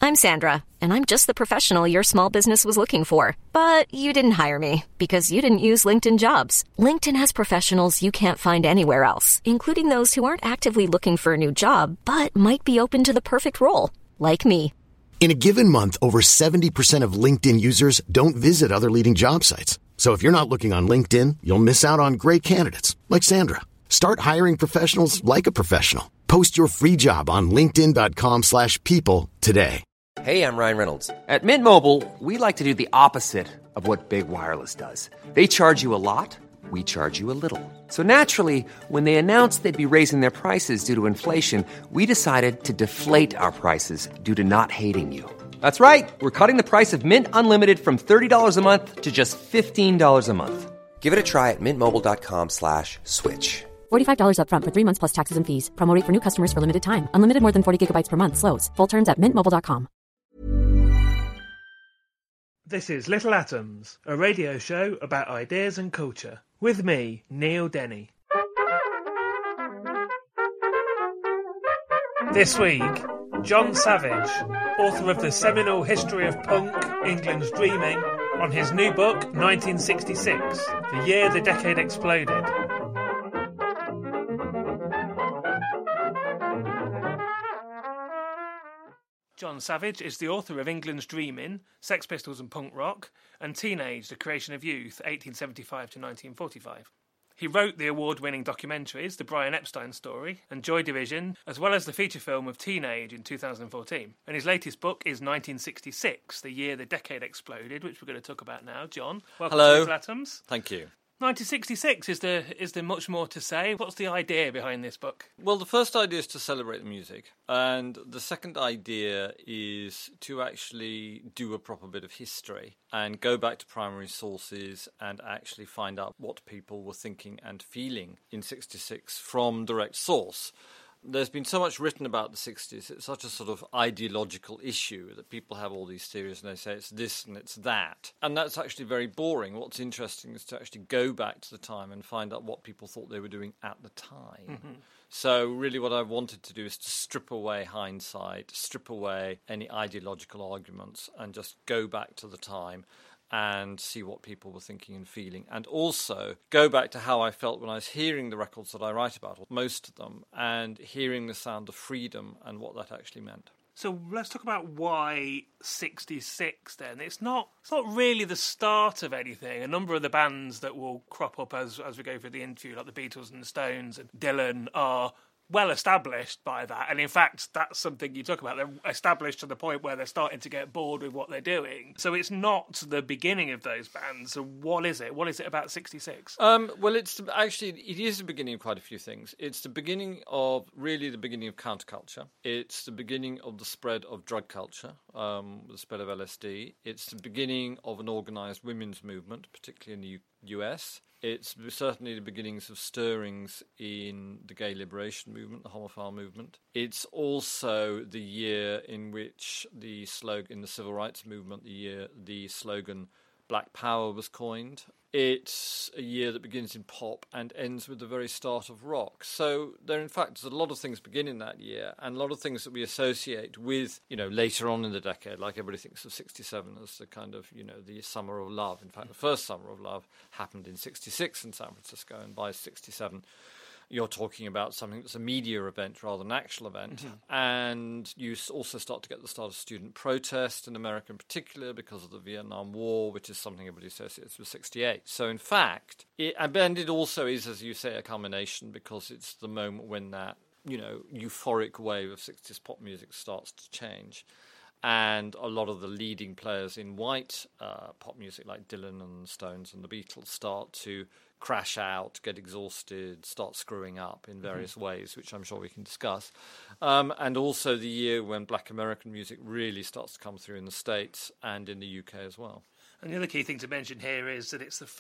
I'm Sandra, and I'm just the professional your small business was looking for. But you didn't hire me because you didn't use LinkedIn Jobs. LinkedIn has professionals you can't find anywhere else, including those who aren't actively looking for a new job, but might be open to the perfect role, like me. In a given month, over 70% of LinkedIn users don't visit other leading job sites. So if you're not looking on LinkedIn, you'll miss out on great candidates like Sandra. Start hiring professionals like a professional. Post your free job on linkedin.com/people today. Hey, I'm Ryan Reynolds. At Mint Mobile, we like to do the opposite of what Big Wireless does. They charge you a lot, we charge you a little. So naturally, when they announced they'd be raising their prices due to inflation, we decided to deflate our prices due to not hating you. That's right. We're cutting the price of Mint Unlimited from $30 a month to just $15 a month. Give it a try at mintmobile.com/switch. $45 up front for 3 months plus taxes and fees. Promo rate for new customers for limited time. Unlimited more than 40 gigabytes per month. Slows full terms at mintmobile.com. This is Little Atoms, a radio show about ideas and culture. With me, Neil Denny. This week, John Savage, author of the seminal History of Punk, England's Dreaming, on his new book, 1966, the year the decade exploded. John Savage is the author of England's Dreaming, Sex Pistols and Punk Rock, and Teenage, The Creation of Youth, 1875 to 1945. He wrote the award-winning documentaries The Brian Epstein Story and Joy Division, as well as the feature film of Teenage in 2014. And his latest book is 1966, the year the decade exploded, which we're going to talk about now. John, welcome to Little Atoms. Thank you. 1966, is there much more to say? What's the idea behind this book? Well, the first idea is to celebrate the music, and the second idea is to actually do a proper bit of history and go back to primary sources and actually find out what people were thinking and feeling in 66 from direct source. There's been so much written about the 60s. It's such a sort of ideological issue that people have all these theories and they say it's this and it's that. And that's actually very boring. What's interesting is to actually go back to the time and find out what people thought they were doing at the time. Mm-hmm. So really what I wanted to do is to strip away hindsight, strip away any ideological arguments and just go back to the time and see what people were thinking and feeling, and also go back to how I felt when I was hearing the records that I write about, or most of them, and hearing the sound of freedom and what that actually meant. So let's talk about why 66 then. It's not really the start of anything. A number of the bands that will crop up as we go through the interview, like the Beatles and the Stones and Dylan, are well established by that, and in fact that's something you talk about. They're established to the point where they're starting to get bored with what they're doing. So it's not the beginning of those bands. So what is it about 66? Well, it is the beginning of quite a few things. It's the beginning of counterculture. It's the beginning of the spread of drug culture, the spread of LSD. It's the beginning of an organised women's movement, particularly in the US. It's certainly the beginnings of stirrings in the gay liberation movement, the homophile movement. It's also the year in which the slogan in the civil rights movement, the slogan Black Power was coined. It's a year that begins in pop and ends with the very start of rock. So there's a lot of things begin in that year, and a lot of things that we associate with, later on in the decade, like everybody thinks of 67 as the kind of, the summer of love. In fact, the first summer of love happened in 66 in San Francisco, and by 67 you're talking about something that's a media event rather than an actual event. Mm-hmm. And you also start to get the start of student protest in America in particular because of the Vietnam War, which is something everybody associates with 68. So in fact, it also is, as you say, a culmination because it's the moment when that, euphoric wave of 60s pop music starts to change. And a lot of the leading players in white pop music, like Dylan and the Stones and the Beatles, start to crash out, get exhausted, start screwing up in various ways, which I'm sure we can discuss. And also the year when Black American music really starts to come through in the States and in the UK as well. And the other key thing to mention here is that it's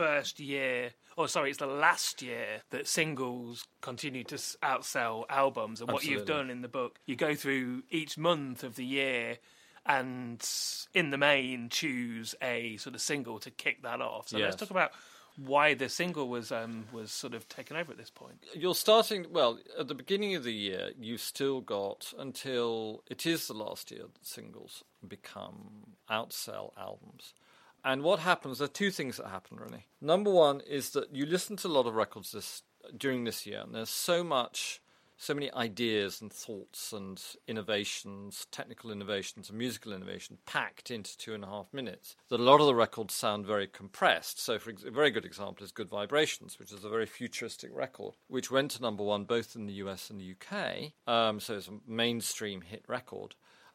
the last year that singles continue to outsell albums. And what You've done in the book, you go through each month of the year and in the main choose a sort of single to kick that off. So Let's talk about why the single was sort of taken over at this point. You're starting, well, at the beginning of the year, you've still got until it is the last year that singles outsell albums. And what happens, there are two things that happen, really. Number one is that you listen to a lot of records during this year, and there's so many ideas and thoughts and innovations, technical innovations and musical innovation packed into 2.5 minutes, that a lot of the records sound very compressed. So a very good example is Good Vibrations, which is a very futuristic record, which went to number one both in the US and the UK. So it's a mainstream hit record.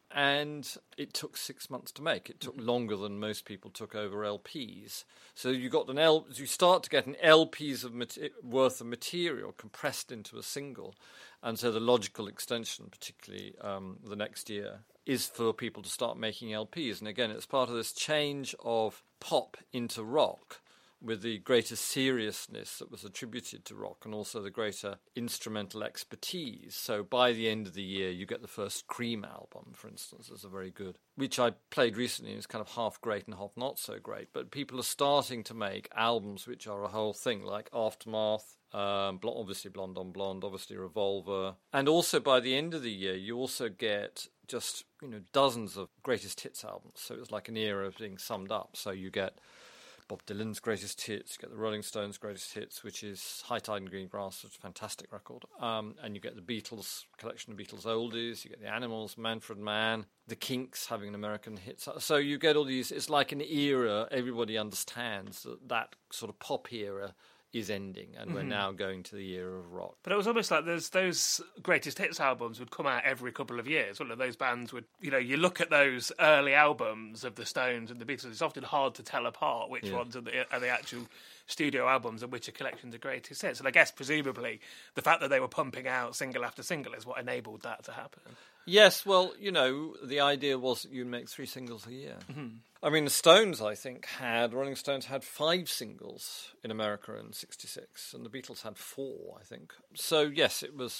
And it took 6 months to make. It took longer than most people took over LPs. So you start to get an LP's worth of material compressed into a single. And so the logical extension, particularly the next year, is for people to start making LPs. And again, it's part of this change of pop into rock, with the greater seriousness that was attributed to rock and also the greater instrumental expertise. So by the end of the year, you get the first Cream album, for instance, is a very good, which I played recently. It's kind of half great and half not so great. But people are starting to make albums which are a whole thing, like Aftermath, obviously Blonde on Blonde, obviously Revolver. And also by the end of the year, you also get just, dozens of greatest hits albums. So it's like an era being summed up. So you get Bob Dylan's greatest hits, you get the Rolling Stones' greatest hits, which is High Tide and Green Grass, which is a fantastic record. And you get the Beatles, collection of Beatles oldies, you get the Animals, Manfred Mann, the Kinks having an American hit. So you get all these, it's like an era, everybody understands that sort of pop era is ending, and we're now going to the era of rock. But it was almost like those greatest hits albums would come out every couple of years. One of those bands would, you look at those early albums of the Stones and the Beatles, it's often hard to tell apart which ones are the actual studio albums and which are collections of greatest hits. And I guess, presumably, the fact that they were pumping out single after single is what enabled that to happen. Yes, well, the idea was that you'd make 3 singles a year. Mm-hmm. I mean, the Stones, I think, Rolling Stones had 5 singles in America in '66, and the Beatles had 4, I think. So yes, it was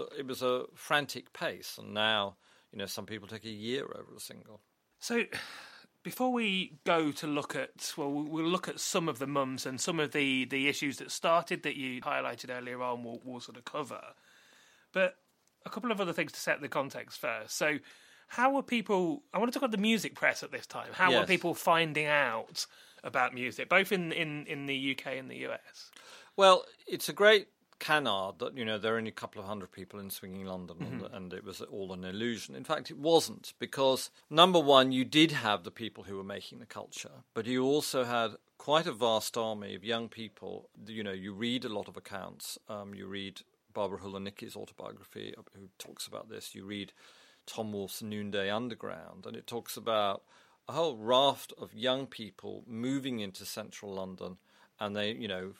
a frantic pace, and now, some people take a year over a single. So, before we go to we'll look at some of the mums and some of the issues that started that you highlighted earlier on. We'll sort of cover, but a couple of other things to set the context first. So, how were people... I want to talk about the music press at this time. How were people finding out about music, both in the UK and the US? Well, it's a great canard that, there are only a couple of hundred people in swinging London and it was all an illusion. In fact, it wasn't, because, number one, you did have the people who were making the culture, but you also had quite a vast army of young people. You read a lot of accounts. You read Barbara Hulanicki's autobiography, who talks about this. You read Tom Wolfe's Noonday Underground, and it talks about a whole raft of young people moving into central London, and they,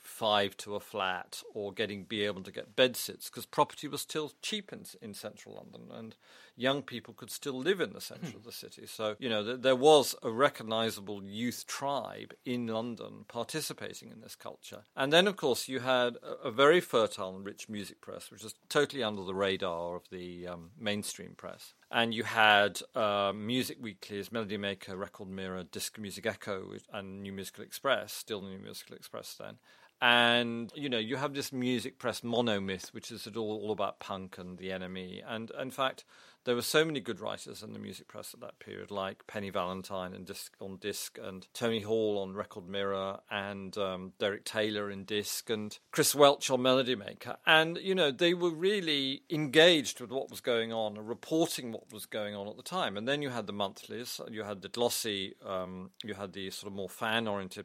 5 to a flat, or be able to get bedsits, because property was still cheap in central London, and young people could still live in the centre of the city. So, there was a recognisable youth tribe in London participating in this culture. And then, of course, you had a very fertile and rich music press, which was totally under the radar of the mainstream press. And you had music weeklies, Melody Maker, Record Mirror, Disc Music Echo, and New Musical Express, still New Musical Express then. And, you have this music press monomyth, which is all about punk and the NME. And, in fact, there were so many good writers in the music press at that period, like Penny Valentine on Disc, and Tony Hall on Record Mirror, and Derek Taylor in Disc, and Chris Welch on Melody Maker. And, they were really engaged with what was going on and reporting what was going on at the time. And then you had the monthlies, you had the glossy, you had the sort of more fan-oriented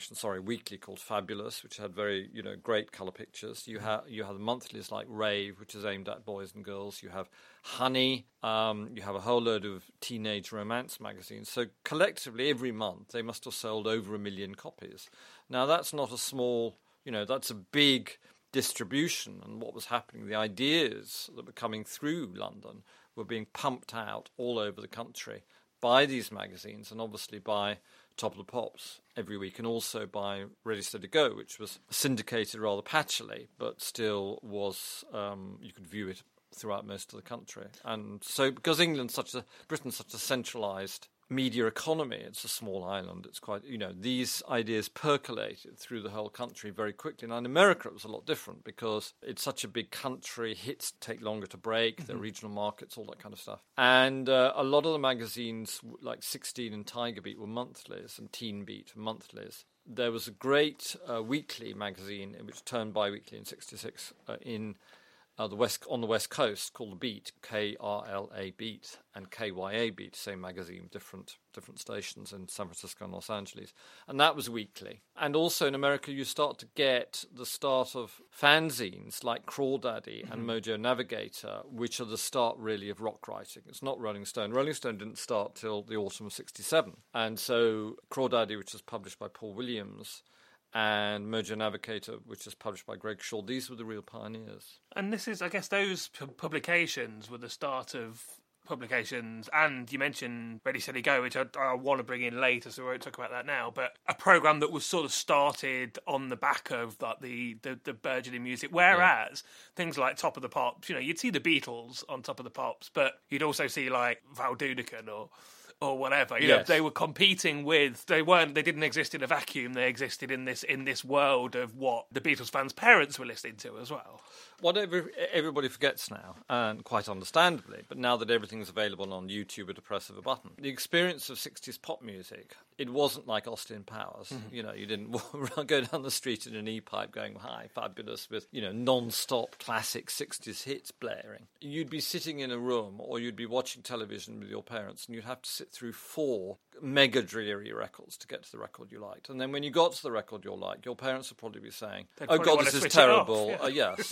weekly called Fabulous, which had very, great colour pictures. You have the monthlies like Rave, which is aimed at boys and girls. You have Honey. You have a whole load of teenage romance magazines. So collectively, every month, they must have sold over 1 million copies. Now, that's not a small, that's a big distribution. And what was happening, the ideas that were coming through London were being pumped out all over the country by these magazines, and obviously by Top of the Pops every week, and also by Ready Steady Go, which was syndicated rather patchily, but still was, you could view it throughout most of the country. And so, because Britain's such a centralised media economy. It's a small island. It's quite, these ideas percolated through the whole country very quickly. Now, in America, it was a lot different because it's such a big country. Hits take longer to break. The regional markets, all that kind of stuff. And a lot of the magazines, like 16 and Tiger Beat, were monthlies, and Teen Beat monthlies. There was a great weekly magazine which turned bi-weekly in 1966 on the West Coast called The Beat, KRLA Beat, and KYA Beat, same magazine, different stations in San Francisco and Los Angeles. And that was weekly. And also in America, you start to get the start of fanzines like Crawdaddy and Mojo Navigator, which are the start really of rock writing. It's not Rolling Stone. Rolling Stone didn't start till the autumn of 1967. And so Crawdaddy, which was published by Paul Williams, and Mojo Navigator, which is published by Greg Shaw. These were the real pioneers. And this is, I guess, those publications were the start of publications, and you mentioned Ready, Steady, Go, which I want to bring in later, so we won't talk about that now, but a programme that was sort of started on the back of the burgeoning music, whereas things like Top of the Pops, you'd see the Beatles on Top of the Pops, but you'd also see, like, Val Doonican or whatever. You know, they were competing with. They didn't exist in a vacuum. They existed in this world of what the Beatles fans' parents were listening to as well. What everybody forgets now, and quite understandably, but now that everything's available on YouTube at a press of a button, the experience of 60s pop music, it wasn't like Austin Powers. Mm-hmm. You didn't go down the street in an E-pipe going, hi, fabulous, with, non-stop classic 60s hits blaring. You'd be sitting in a room, or you'd be watching television with your parents, and you'd have to sit through 4 mega dreary records to get to the record you liked. And then when you got to the record you liked, your parents would probably be saying, oh God, this is terrible. Yes,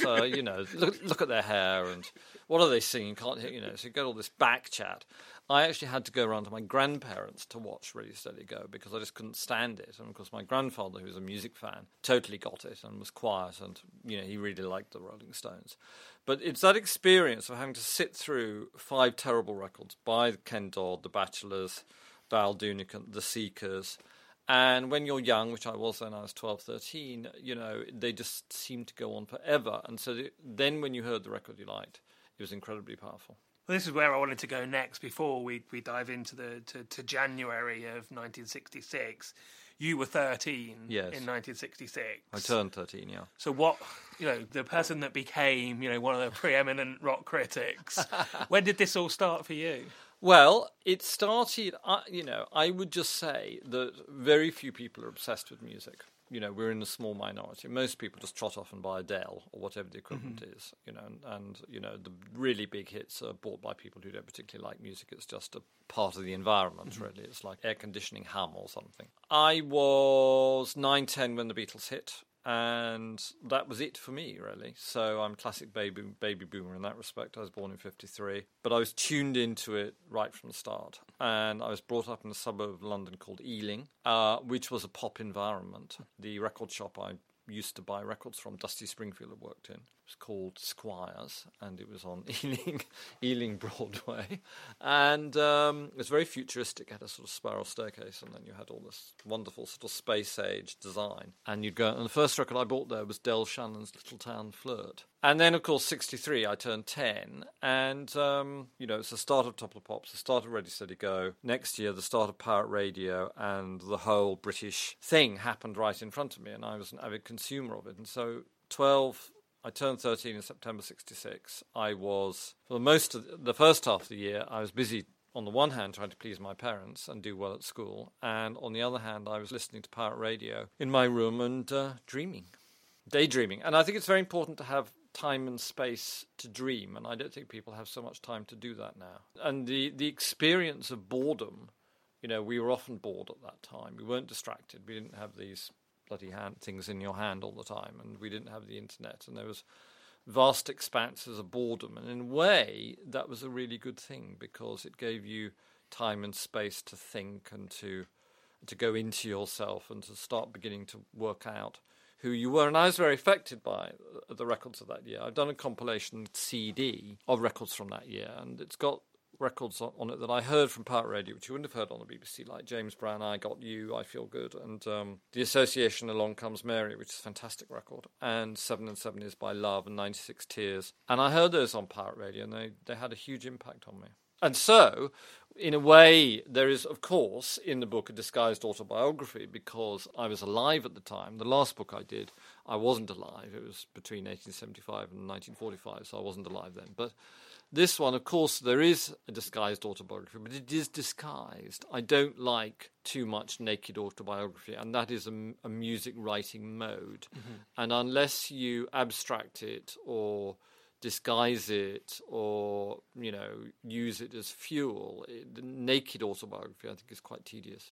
look at their hair, and what are they singing? Can't hear, so you get all this back chat. I actually had to go around to my grandparents to watch Ready, Steady, Go because I just couldn't stand it. And of course my grandfather, who was a music fan, totally got it and was quiet, and he really liked the Rolling Stones. But it's that experience of having to sit through 5 terrible records by Ken Dodd, The Bachelors, Val Doonican, The Seekers. And when you're young, which I was then, I was 12, 13, they just seem to go on forever. And so then when you heard the record you liked, it was incredibly powerful. Well, this is where I wanted to go next before we dive into to January of 1966. You were 13 in 1966. I turned 13, yeah. So what, the person that became, one of the preeminent rock critics, when did this all start for you? Well, it started, I would just say that very few people are obsessed with music. We're in a small minority. Most people just trot off and buy Adele or whatever the equivalent is, and the really big hits are bought by people who don't particularly like music. It's just a part of the environment, really. It's like air conditioning hum or something. I was 9, 10 when the Beatles hit, and that was it for me, really. So I'm classic baby boomer in that respect. I was born in 1953, but I was tuned into it right from the start. And I was brought up in a suburb of London called Ealing, which was a pop environment. The record shop I used to buy records from, Dusty Springfield had worked in, it was called Squires, and it was on Ealing Broadway. And it was very futuristic. It had a sort of spiral staircase, and then you had all this wonderful sort of space-age design. And you'd go, and the first record I bought there was Del Shannon's Little Town Flirt. And then, of course, 1963, I turned 10, and, it's the start of Top of the Pops, the start of Ready, Steady, Go. Next year, the start of Pirate Radio, and the whole British thing happened right in front of me, and I was an avid consumer of it. And so, I turned 13 in September 1966. I was, for most of the first half of the year, I was busy, on the one hand, trying to please my parents and do well at school, and on the other hand, I was listening to Pirate Radio in my room and daydreaming. And I think it's very important to have time and space to dream, and I don't think people have so much time to do that now. And the experience of boredom, we were often bored at that time. We weren't distracted. We didn't have these bloody things in your hand all the time, and we didn't have the internet, and there was vast expanses of boredom. And in a way, that was a really good thing because it gave you time and space to think and to go into yourself and to start beginning to work out who you were. And I was very affected by the records of that year. I've done a compilation CD of records from that year, and it's got records on it that I heard from Pirate Radio, which you wouldn't have heard on the BBC, like James Brown, I Got You, I Feel Good, and The Association, Along Comes Mary, which is a fantastic record, and 7 and 7 is by Love, and 96 Tears. And I heard those on Pirate Radio, and they had a huge impact on me. And so, In a way, there is, of course, in the book a disguised autobiography because I was alive at the time. The last book I did, I wasn't alive. It was between 1875 and 1945, so I wasn't alive then. But this one, of course, there is a disguised autobiography, but it is disguised. I don't like too much naked autobiography, and that is a music writing mode. Mm-hmm. And unless you abstract it or disguise it or, use it as fuel, the naked autobiography, I think, is quite tedious.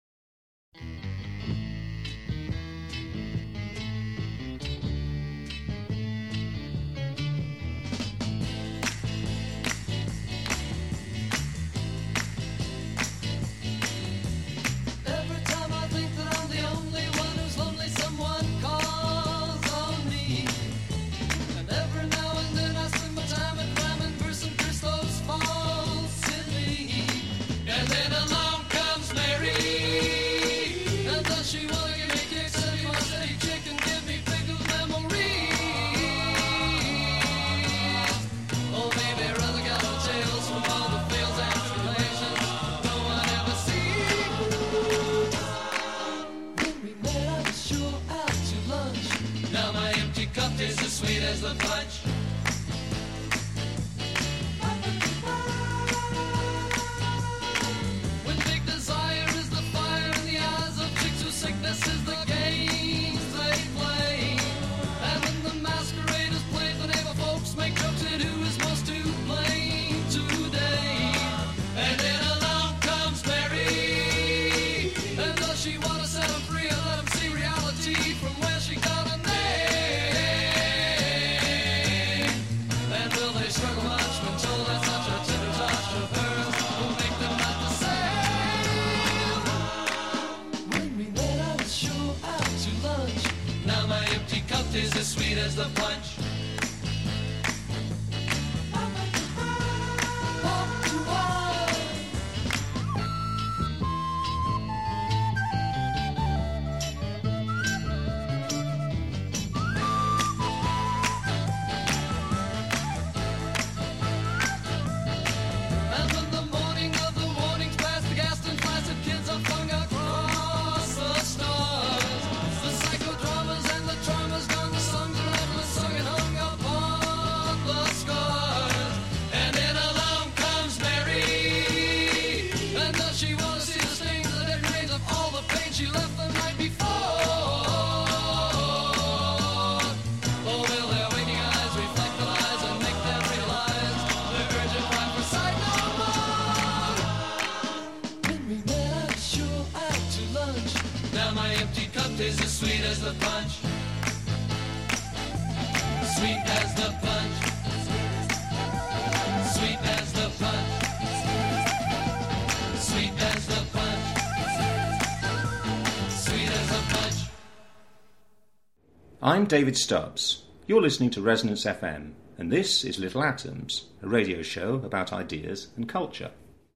I'm David Stubbs. You're listening to Resonance FM, and this is Little Atoms, a radio show about ideas and culture.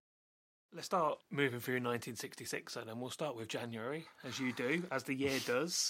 Let's start moving through 1966, and then we'll start with January, as you do, as the year does.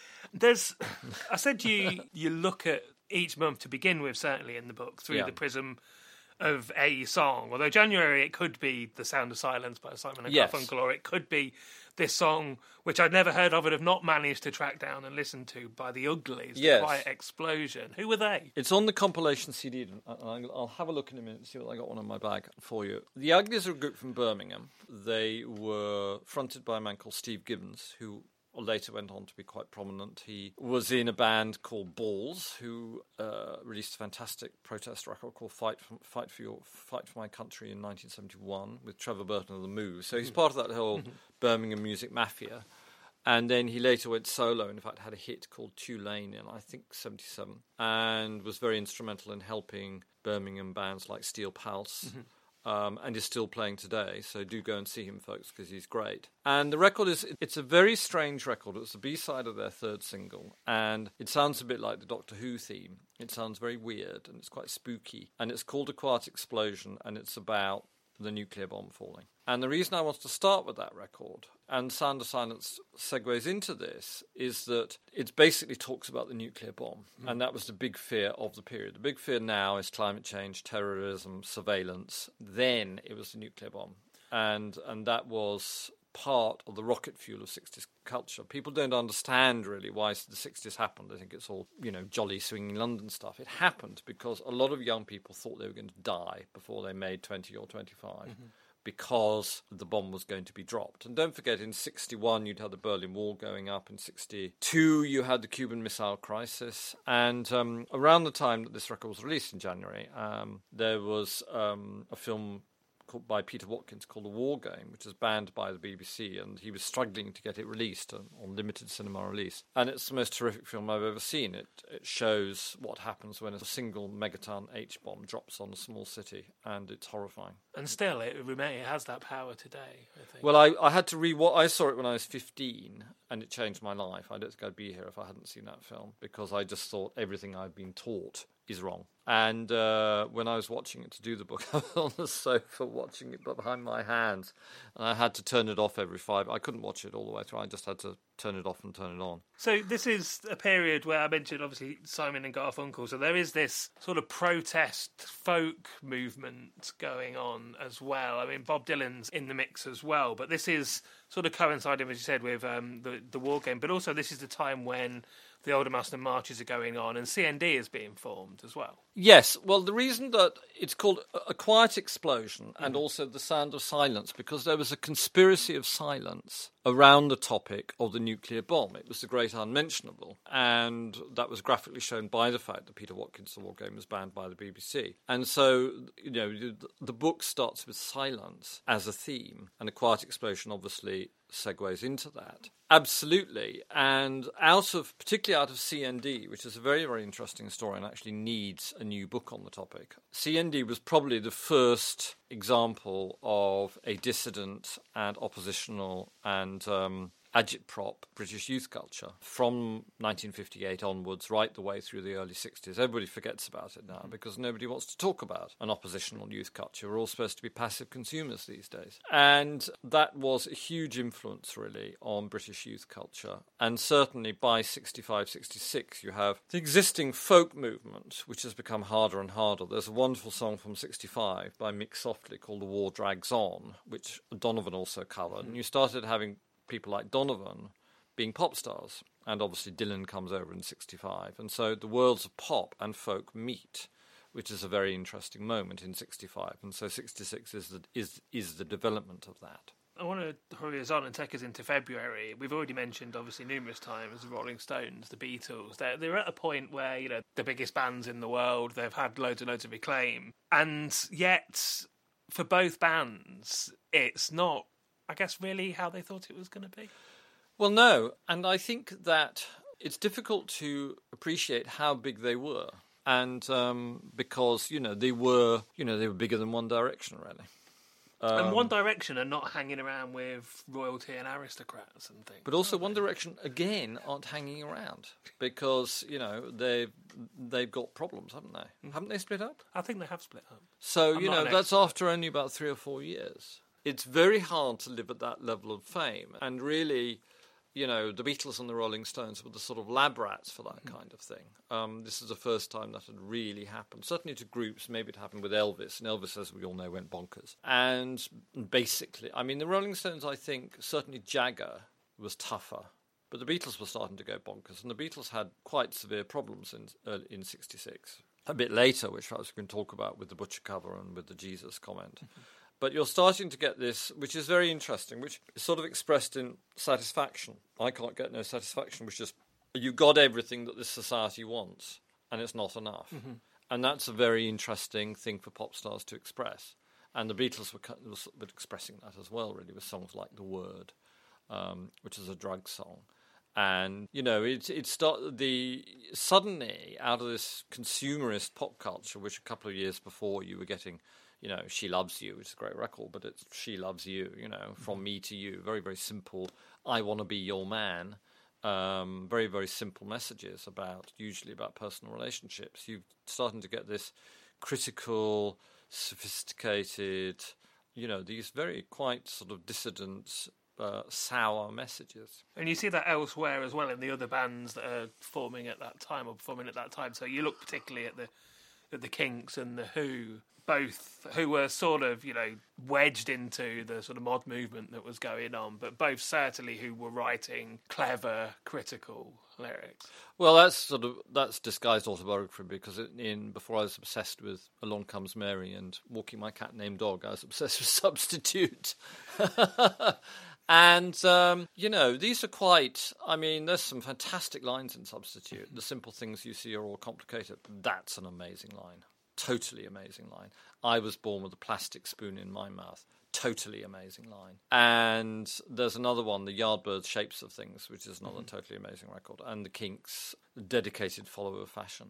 I said you look at each month to begin with, certainly in the book, through the prism of a song. Although January, it could be The Sound of Silence by Simon & Garfunkel, or it could be this song, which I'd never heard of and have not managed to track down and listen to, by The Uglies, The Quiet Explosion. Who were they? It's on the compilation CD. I'll have a look in a minute and see what I got one in my bag for you. The Uglies are a group from Birmingham. They were fronted by a man called Steve Gibbons, who later went on to be quite prominent. He was in a band called Balls, who released a fantastic protest record called Fight for My Country in 1971 with Trevor Burton of The Move. So he's part of that whole Birmingham music mafia. And then he later went solo, and in fact had a hit called Tulane in, I think, 77, and was very instrumental in helping Birmingham bands like Steel Pulse, and is still playing today. So do go and see him, folks, because he's great. And the record it's a very strange record. It's the B-side of their third single, and it sounds a bit like the Doctor Who theme. It sounds very weird, and it's quite spooky. And it's called A Quiet Explosion, and it's about the nuclear bomb falling. And the reason I want to start with that record, and Sound of Silence segues into this, is that it basically talks about the nuclear bomb. And that was the big fear of the period. The big fear now is climate change, terrorism, surveillance. Then it was the nuclear bomb. and that was part of the rocket fuel of 60s culture. People don't understand really why the 60s happened. They think it's all, jolly swinging London stuff. It happened because a lot of young people thought they were going to die before they made 20 or 25 because the bomb was going to be dropped. And don't forget, in 61 you'd had the Berlin Wall going up. In 62 you had the Cuban Missile Crisis. And around the time that this record was released in January, there was a film by Peter Watkins called The War Game, which was banned by the BBC, and he was struggling to get it released on limited cinema release. And it's the most terrific film I've ever seen. It shows what happens when a single megaton H-bomb drops on a small city, and it's horrifying. And still, it has that power today, I think. Well, I had to I saw it when I was 15, and it changed my life. I don't think I'd be here if I hadn't seen that film, because I just thought everything I'd been taught is wrong. And when I was watching it to do the book, I was on the sofa watching it behind my hands, and I had to turn it off every 5. I couldn't watch it all the way through. I just had to turn it off and turn it on. So this is a period where I mentioned, obviously, Simon and Garfunkel. So there is this sort of protest folk movement going on as well. I mean, Bob Dylan's in the mix as well. But this is sort of coinciding, as you said, with the War Game. But also this is the time when the Aldermaston marches are going on, and CND is being formed as well. Yes, well, the reason that it's called A Quiet Explosion and also The Sound of Silence, because there was a conspiracy of silence around the topic of the nuclear bomb. It was the great unmentionable, and that was graphically shown by the fact that Peter Watkins' The War Game was banned by the BBC. And so, the book starts with silence as a theme, and A Quiet Explosion obviously segues into that. Absolutely. And particularly out of CND, which is a very, very interesting story and actually needs a new book on the topic. CND was probably the first example of a dissident and oppositional and agitprop British youth culture from 1958 onwards, right the way through the early 60s. Everybody forgets about it now because nobody wants to talk about an oppositional youth culture. We're all supposed to be passive consumers these days. And that was a huge influence, really, on British youth culture. And certainly by 65, 66, you have the existing folk movement, which has become harder and harder. There's a wonderful song from 65 by Mick Softly called The War Drags On, which Donovan also covered. And you started having people like Donovan being pop stars, and obviously Dylan comes over in 65, and so the worlds of pop and folk meet, which is a very interesting moment in 65, and so 66 is the development of that. I want to hurry us on and take us into February. We've already mentioned, obviously, numerous times the Rolling Stones, the Beatles. They're at a point where, the biggest bands in the world, they've had loads and loads of acclaim, and yet for both bands, it's not, I guess, really how they thought it was going to be? Well, no. And I think that it's difficult to appreciate how big they were. And because, they were bigger than One Direction, really. And One Direction are not hanging around with royalty and aristocrats and things. But also One Direction, again, aren't hanging around because, they've got problems, haven't they? Haven't they split up? I think they have split up. So, that's after only about 3 or 4 years. It's very hard to live at that level of fame. And really, the Beatles and the Rolling Stones were the sort of lab rats for that kind of thing. This is the first time that had really happened. Certainly to groups, maybe it happened with Elvis. And Elvis, as we all know, went bonkers. And basically, the Rolling Stones, I think, certainly Jagger was tougher. But the Beatles were starting to go bonkers. And the Beatles had quite severe problems in 66. A bit later, which perhaps we can talk about with the Butcher cover and with the Jesus comment. But you're starting to get this, which is very interesting, which is sort of expressed in satisfaction. I can't get no satisfaction, which is you got everything that this society wants, and it's not enough. Mm-hmm. And that's a very interesting thing for pop stars to express. And the Beatles were expressing that as well, really, with songs like The Word, which is a drug song. And, suddenly, out of this consumerist pop culture, which a couple of years before you were getting, She Loves You, which is a great record, but it's She Loves You, From Me to You, very, very simple, I want to be your man, very, very simple messages usually about personal relationships. You're starting to get this critical, sophisticated, these very quite sort of dissident, sour messages. And you see that elsewhere as well in the other bands that are forming at that time or performing at that time. So you look particularly at the that the Kinks and the Who, both who were sort of, wedged into the sort of mod movement that was going on, but both certainly who were writing clever, critical lyrics. Well, that's disguised autobiography, because before I was obsessed with Along Comes Mary and Walking My Cat Named Dog, I was obsessed with Substitute. And, these are quite... I mean, there's some fantastic lines in Substitute. The simple things you see are all complicated. That's an amazing line. Totally amazing line. I was born with a plastic spoon in my mouth. Totally amazing line. And there's another one, the Yardbirds Shapes of Things, which is another totally amazing record. And the Kinks, dedicated follower of fashion.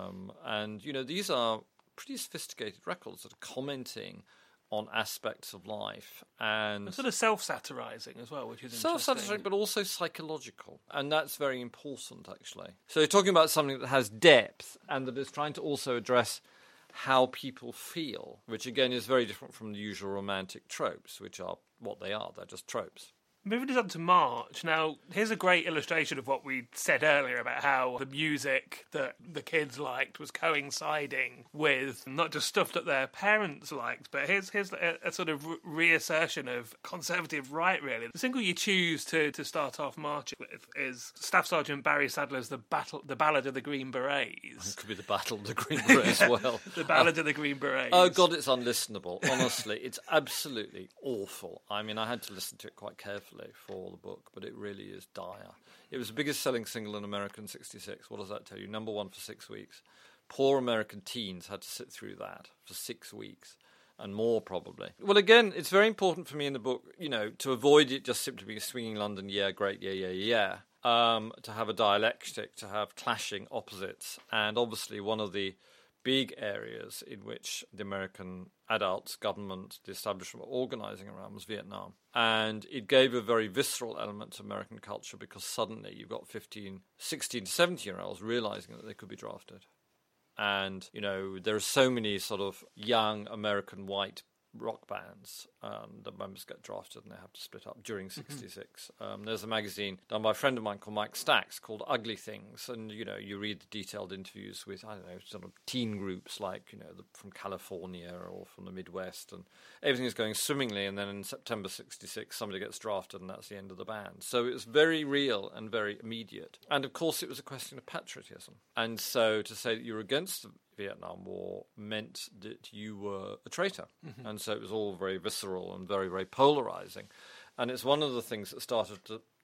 And, these are pretty sophisticated records that are commenting on aspects of life, and sort of self-satirising as well, which is self-satirising, but also psychological, and that's very important, actually. So you're talking about something that has depth and that is trying to also address how people feel, which again is very different from the usual romantic tropes, which are what they are. They're just tropes. Moving us on to March. Now, here's a great illustration of what we said earlier about how the music that the kids liked was coinciding with not just stuff that their parents liked, but here's a sort of reassertion of conservative right, really. The single you choose to start off March with is Staff Sergeant Barry Sadler's The Ballad of the Green Berets. It could be The Battle of the Green Berets as well. The Ballad of the Green Berets. Oh, God, it's unlistenable. Honestly, it's absolutely awful. I mean, I had to listen to it quite carefully for the book, but it really is dire. It was the biggest selling single in America in 1966. What does that tell you? Number one for 6 weeks. Poor American teens had to sit through that for 6 weeks, and more probably. Well, again, it's very important for me in the book, to avoid it just simply being swinging London, yeah, great, yeah. To have a dialectic, to have clashing opposites, and obviously one of the big areas in which the American adults, government, the establishment were organising around was Vietnam. And it gave a very visceral element to American culture, because suddenly you've got 16 to 17-year-olds realising that they could be drafted. And, there are so many sort of young American white rock bands. The members get drafted and they have to split up during 1966. There's a magazine done by a friend of mine called Mike Stacks called Ugly Things, and you read the detailed interviews with sort of teen groups like from California or from the Midwest, and everything is going swimmingly, and then in September 1966 somebody gets drafted and that's the end of the band. So it was very real and very immediate, and of course it was a question of patriotism. And so to say that you were against the Vietnam War meant that you were a traitor. And so it was all very visceral and very, very polarizing. And it's one of the things that started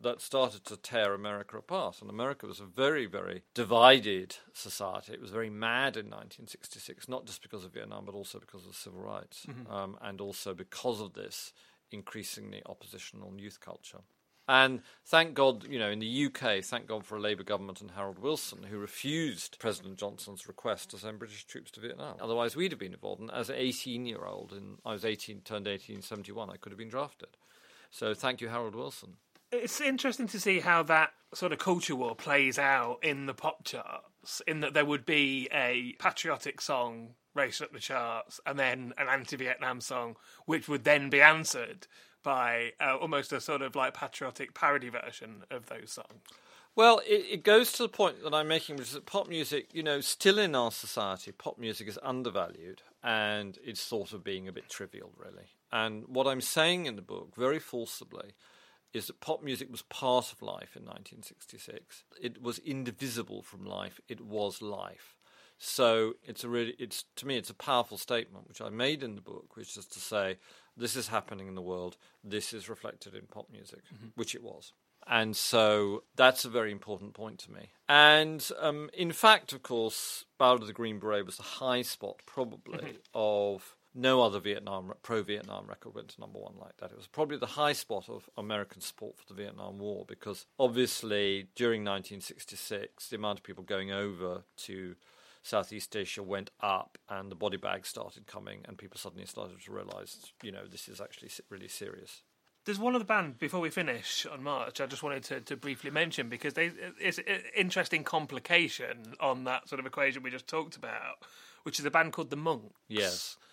to tear America apart. And America was a very, very divided society. It was very mad in 1966, not just because of Vietnam, but also because of civil rights, and also because of this increasingly oppositional youth culture. And thank God, in the UK, thank God for a Labour government and Harold Wilson, who refused President Johnson's request to send British troops to Vietnam. Otherwise, we'd have been involved. And as an 18-year-old, and I was 18, turned 18 in 1971, I could have been drafted. So thank you, Harold Wilson. It's interesting to see how that sort of culture war plays out in the pop charts, in that there would be a patriotic song raced up the charts and then an anti-Vietnam song, which would then be answered by almost a sort of like patriotic parody version of those songs. Well, it goes to the point that I'm making, which is that pop music, still in our society, pop music is undervalued and it's thought of being a bit trivial, really. And what I'm saying in the book, very forcibly, is that pop music was part of life in 1966. It was indivisible from life. It was life. So to me, it's a powerful statement, which I made in the book, which is to say, this is happening in the world. This is reflected in pop music, which it was. And so that's a very important point to me. And in fact, of course, Ballad of the Green Beret was the high spot, probably, of no other pro-Vietnam record went to number one like that. It was probably the high spot of American support for the Vietnam War, because obviously during 1966, the amount of people going over to Southeast Asia went up and the body bags started coming and people suddenly started to realise, this is actually really serious. There's one other band, before we finish on March, I just wanted to briefly mention, because it's an interesting complication on that sort of equation we just talked about, which is a band called The Monks. Yes.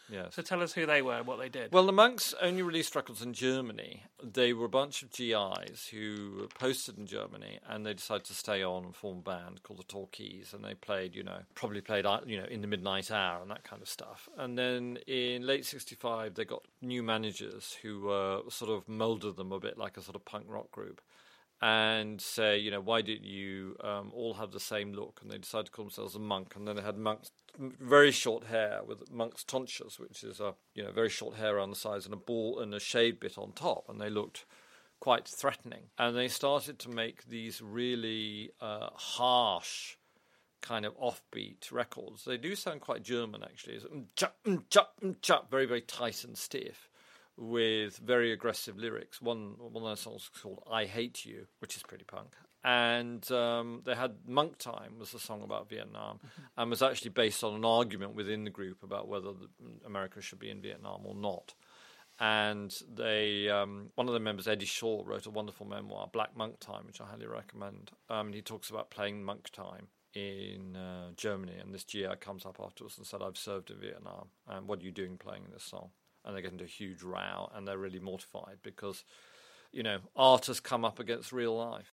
Yes. So tell us who they were and what they did. Well, the Monks only released records in Germany. They were a bunch of GIs who were posted in Germany, and they decided to stay on and form a band called the Torquays, and they played, probably played, in the midnight hour and that kind of stuff. And then in late 65, they got new managers who sort of moulded them a bit like a sort of punk rock group, and say, why didn't you all have the same look? And they decided to call themselves a Monk, and then they had Monks, very short hair with Monk's tonsures, which is very short hair around the sides and a ball and a shaved bit on top, and they looked quite threatening. And they started to make these really harsh kind of offbeat records. They do sound quite German, actually. It's very, very tight and stiff, with very aggressive lyrics. One of those songs is called I Hate You, which is pretty punk. And they had Monk Time was a song about Vietnam, and was actually based on an argument within the group about whether America should be in Vietnam or not. And they, one of the members, Eddie Shaw, wrote a wonderful memoir, Black Monk Time, which I highly recommend. And he talks about playing Monk Time in Germany, and this GI comes up afterwards and said, I've served in Vietnam, and what are you doing playing this song? And they get into a huge row, and they're really mortified because, art has come up against real life.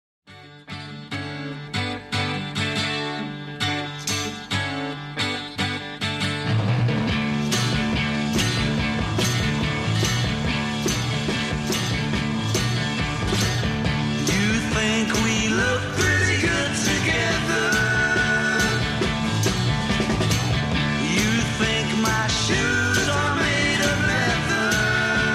You think we look pretty good together? You think my shoes are made of leather?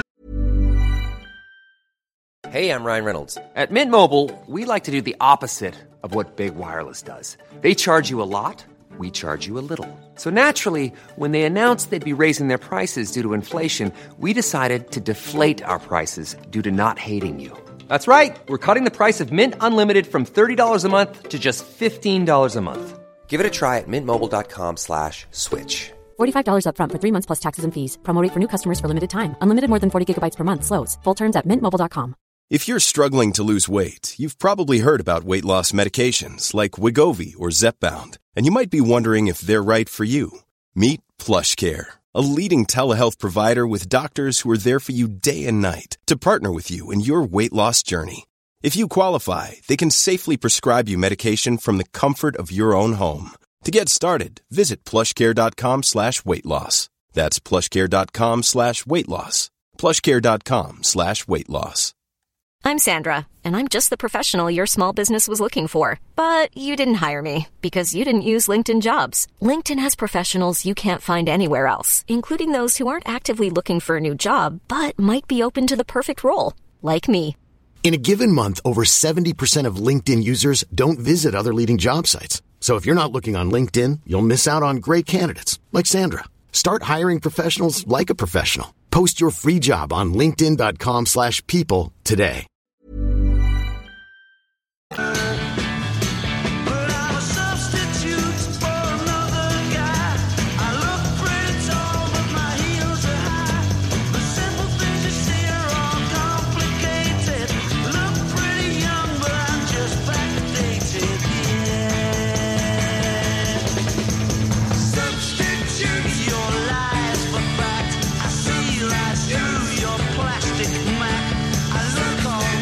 Hey, I'm Ryan Reynolds. At Mint Mobile, we like to do the opposite of what Big Wireless does. They charge you a lot, we charge you a little. So naturally, when they announced they'd be raising their prices due to inflation, we decided to deflate our prices due to not hating you. That's right. We're cutting the price of Mint Unlimited from $30 a month to just $15 a month. Give it a try at mintmobile.com/switch. $45 up front for 3 months plus taxes and fees. Promo rate for new customers for limited time. Unlimited more than 40 gigabytes per month slows. Full terms at mintmobile.com. If you're struggling to lose weight, you've probably heard about weight loss medications like Wegovy or Zepbound, and you might be wondering if they're right for you. Meet PlushCare, a leading telehealth provider with doctors who are there for you day and night to partner with you in your weight loss journey. If you qualify, they can safely prescribe you medication from the comfort of your own home. To get started, visit plushcare.com/weight-loss. That's plushcare.com/weight-loss. plushcare.com/weight-loss. I'm Sandra, and I'm just the professional your small business was looking for. But you didn't hire me because you didn't use LinkedIn Jobs. LinkedIn has professionals you can't find anywhere else, including those who aren't actively looking for a new job, but might be open to the perfect role, like me. In a given month, over 70% of LinkedIn users don't visit other leading job sites. So if you're not looking on LinkedIn, you'll miss out on great candidates like Sandra. Start hiring professionals like a professional. Post your free job on linkedin.com/people today. But I'm a substitute for another guy. I look pretty tall, but my heels are high. The simple things you see are all complicated. Look pretty young, but I'm just backdated, yeah. Substitute your lies for fact. I see right through your plastic Mac. I look all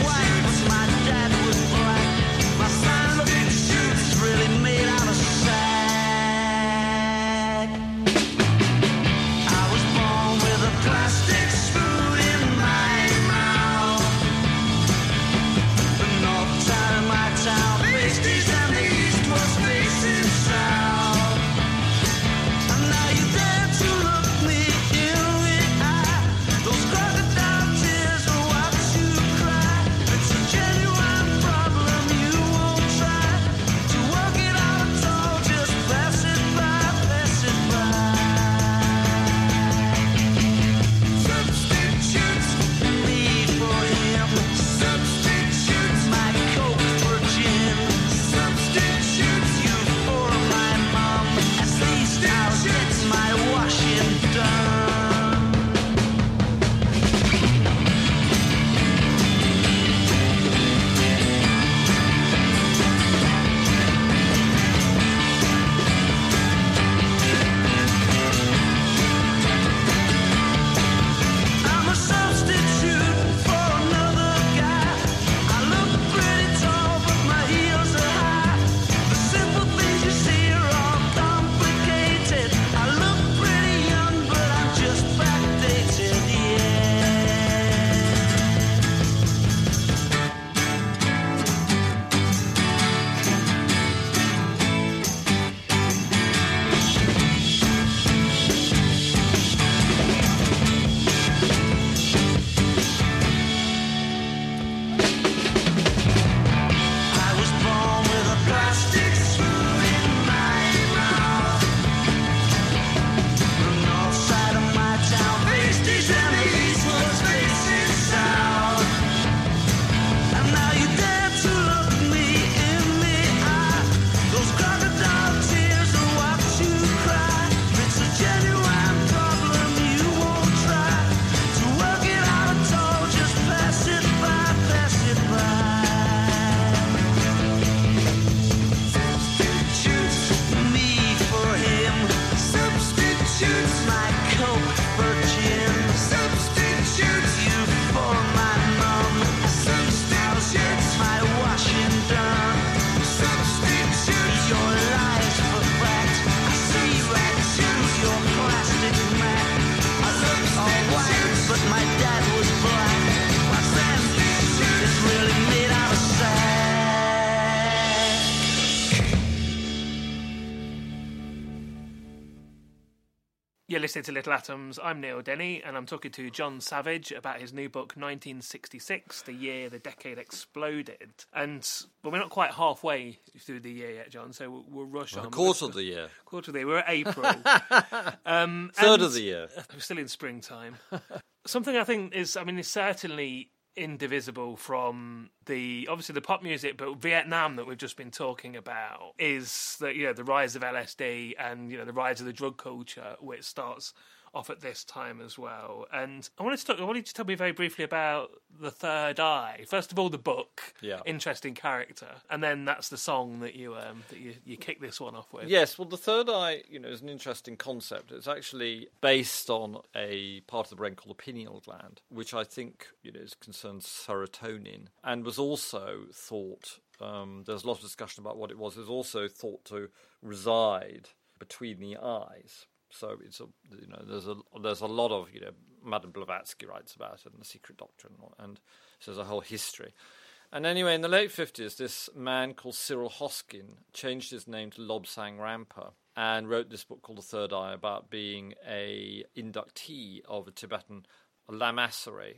listening to Little Atoms. I'm Neil Denny, and I'm talking to John Savage about his new book, 1966, The Year the Decade Exploded. And, well, we're not quite halfway through the year yet, John, so we'll rush on. A quarter of the year. Quarter of the year. We're at April. Third of the year. We're still in springtime. Something I think is certainly indivisible from obviously the pop music, but Vietnam that we've just been talking about is that, the rise of LSD and, the rise of the drug culture, which starts off at this time as well. And I wanted you to tell me very briefly about The Third Eye. First of all, the book, interesting character, and then that's the song that you kick this one off with. Yes, well, The Third Eye, is an interesting concept. It's actually based on a part of the brain called the pineal gland, which I think concerns serotonin, and was also thought. There's a lot of discussion about what it was. It was also thought to reside between the eyes. So it's there's a lot of Madame Blavatsky writes about it and The Secret Doctrine, and so there's a whole history. And anyway, in the late 50s, this man called Cyril Hoskin changed his name to Lobsang Rampa and wrote this book called The Third Eye about being a inductee of a Tibetan Lamasery,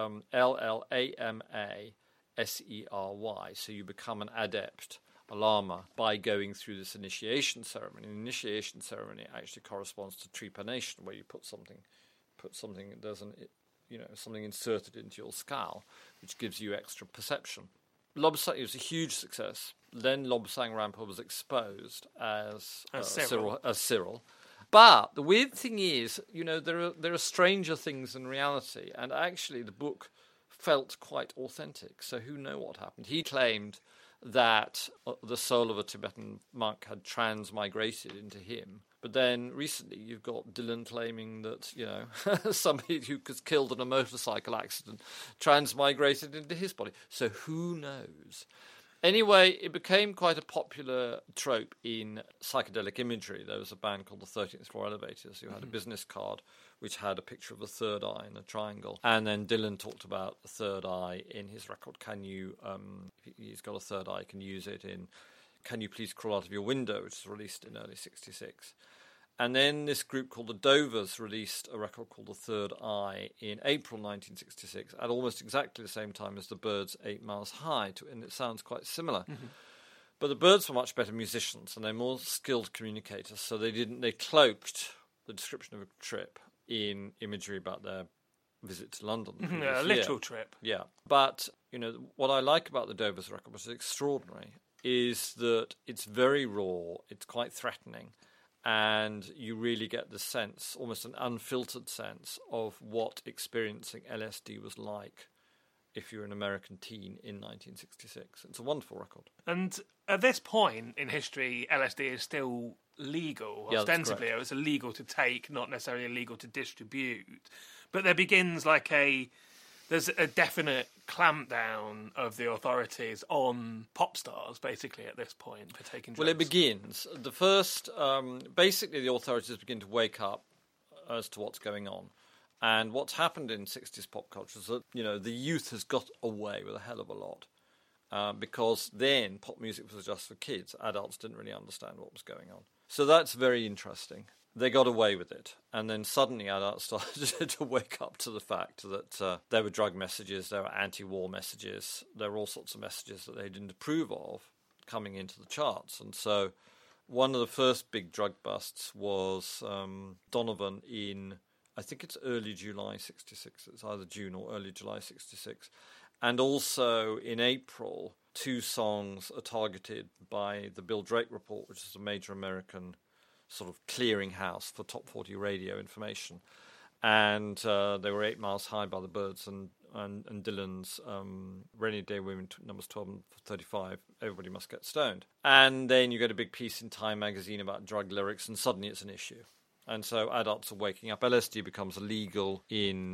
L-L-A-M-A-S-E-R-Y. So you become an adept, a lama, by going through this initiation ceremony. An initiation ceremony actually corresponds to trepanation, where you put something. There's something inserted into your skull, which gives you extra perception. Lobsang, it was a huge success. Then Lobsang Rampa was exposed as Cyril. But the weird thing is, there are stranger things in reality, and actually the book felt quite authentic. So who knows what happened? He claimed that the soul of a Tibetan monk had transmigrated into him. But then recently you've got Dylan claiming that, somebody who was killed in a motorcycle accident transmigrated into his body. So who knows? Anyway, it became quite a popular trope in psychedelic imagery. There was a band called the 13th Floor Elevators who had a business card which had a picture of a third eye in a triangle. And then Dylan talked about the third eye in his record. He's got a third eye, can use it in Can You Please Crawl Out of Your Window, which was released in early 66. And then this group called the Dovers released a record called The Third Eye in April 1966 at almost exactly the same time as the Byrds' 8 Miles High, and it sounds quite similar. Mm-hmm. But the Byrds were much better musicians and they're more skilled communicators, so they cloaked the description of a trip in imagery about their visit to London. A literal trip. Yeah. But, what I like about the Dovers record, which is extraordinary, is that it's very raw, it's quite threatening, and you really get the sense, almost an unfiltered sense, of what experiencing LSD was like if you're an American teen in 1966. It's a wonderful record. And at this point in history, LSD is still legal. Yeah, ostensibly, it's illegal to take, not necessarily illegal to distribute. But there begins there's a definite clampdown of the authorities on pop stars, basically, at this point, for taking drugs. Well, it begins. The first, basically the authorities begin to wake up as to what's going on. And what's happened in 60s pop culture is that, the youth has got away with a hell of a lot. Because then pop music was just for kids. Adults didn't really understand what was going on. So that's very interesting. They got away with it. And then suddenly adults started to wake up to the fact that there were drug messages, there were anti-war messages, there were all sorts of messages that they didn't approve of coming into the charts. And so one of the first big drug busts was Donovan in, I think it's early July 66. It's either June or early July 66. And also in April, 2 songs are targeted by the Bill Drake Report, which is a major American sort of clearinghouse for top 40 radio information. And they were 8 Miles High by the Byrds and Dylan's Rainy Day Women, numbers 12 and 35, Everybody Must Get Stoned. And then you get a big piece in Time magazine about drug lyrics, and suddenly it's an issue. And so adults are waking up. LSD becomes illegal in,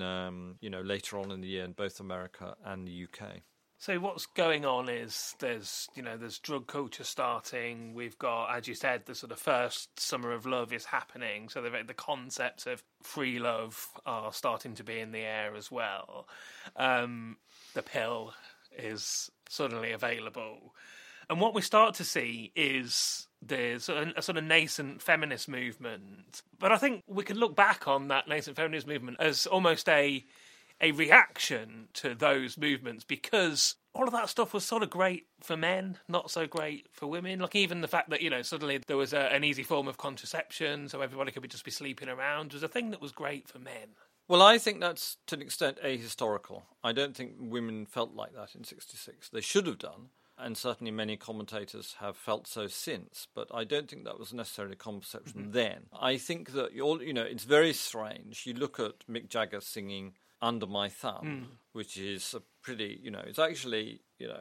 later on in the year in both America and the UK. So what's going on is there's drug culture starting. We've got, as you said, the sort of first summer of love is happening. So the concepts of free love are starting to be in the air as well. The pill is suddenly available. And what we start to see is there's a sort of nascent feminist movement. But I think we can look back on that nascent feminist movement as almost a reaction to those movements, because all of that stuff was sort of great for men, not so great for women. Like even the fact that, you know, suddenly there was an easy form of contraception, so everybody could just be sleeping around, was a thing that was great for men. Well, I think that's, to an extent, ahistorical. I don't think women felt like that in 66. They should have done, and certainly many commentators have felt so since, but I don't think that was necessarily a common perception then. I think that, it's very strange. You look at Mick Jagger singing Under My Thumb, which is a pretty, it's actually,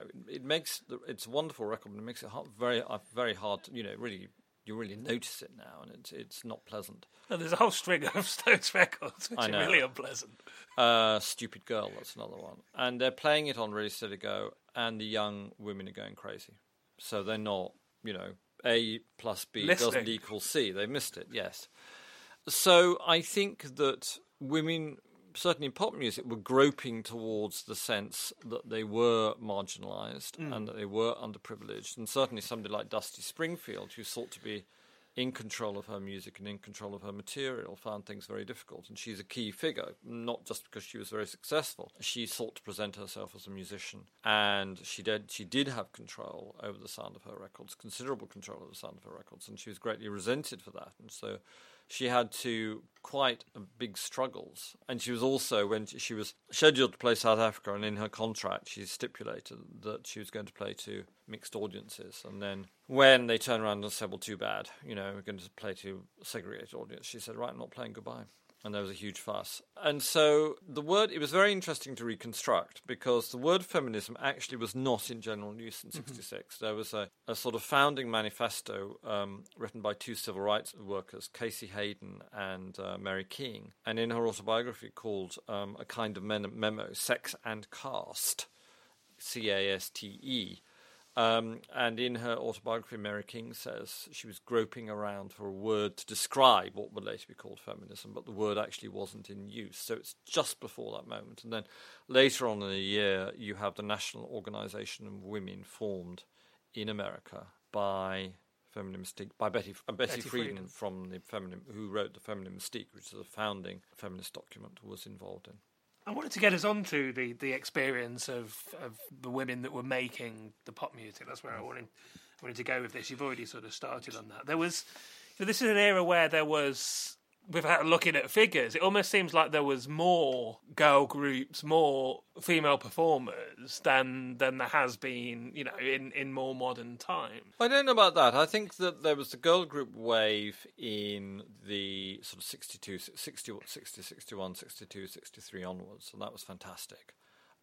it's a wonderful record, and it makes it very, very hard to, you really notice it now, and it's not pleasant. No, there's a whole string of Stones records which are really unpleasant. Stupid Girl, that's another one. And they're playing it on Ready, Steady, Go, and the young women are going crazy. So they're not, A plus B doesn't equal C. They missed it, yes. So I think that women, certainly in pop music, were groping towards the sense that they were marginalised and that they were underprivileged. And certainly somebody like Dusty Springfield, who sought to be in control of her music and in control of her material, found things very difficult. And she's a key figure, not just because she was very successful. She sought to present herself as a musician, and she did have control over the sound of her records, considerable control over the sound of her records, and she was greatly resented for that. And so she had to quite big struggles. And she was also, when she was scheduled to play South Africa, and in her contract she stipulated that she was going to play to mixed audiences. And then when they turned around and said, well, too bad, we're going to play to a segregated audience, she said, right, I'm not playing, goodbye. And there was a huge fuss. And so it was very interesting to reconstruct, because the word feminism actually was not in general use in 66. There was a sort of founding manifesto written by two civil rights workers, Casey Hayden and Mary King, and in her autobiography called A Kind of Memo, Sex and Caste, C-A-S-T-E. And in her autobiography, Mary King says she was groping around for a word to describe what would later be called feminism, but the word actually wasn't in use. So it's just before that moment. And then later on in the year, you have the National Organization of Women formed in America by Feminine Mystique, by Betty Friedan from the who wrote the Feminine Mystique, which is a founding feminist document, was involved in. I wanted to get us on to the experience of the women that were making the pop music. That's where I wanted to go with this. You've already sort of started on that. This is an era where there was, without looking at figures, it almost seems like there was more girl groups, more female performers than there has been, in more modern times. I don't know about that. I think that there was the girl group wave in the sort of 62, 61, 60, 61, 62, 63 onwards, and that was fantastic.